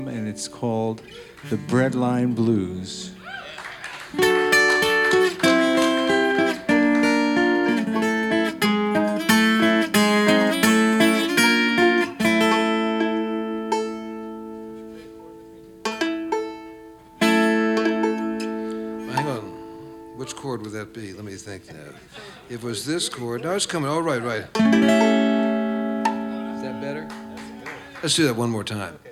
and it's called The Breadline Blues. Hang on. Which chord would that be? Let me think now. It was this chord. No, it's coming. Oh, right. Is that better? Let's do that one more time.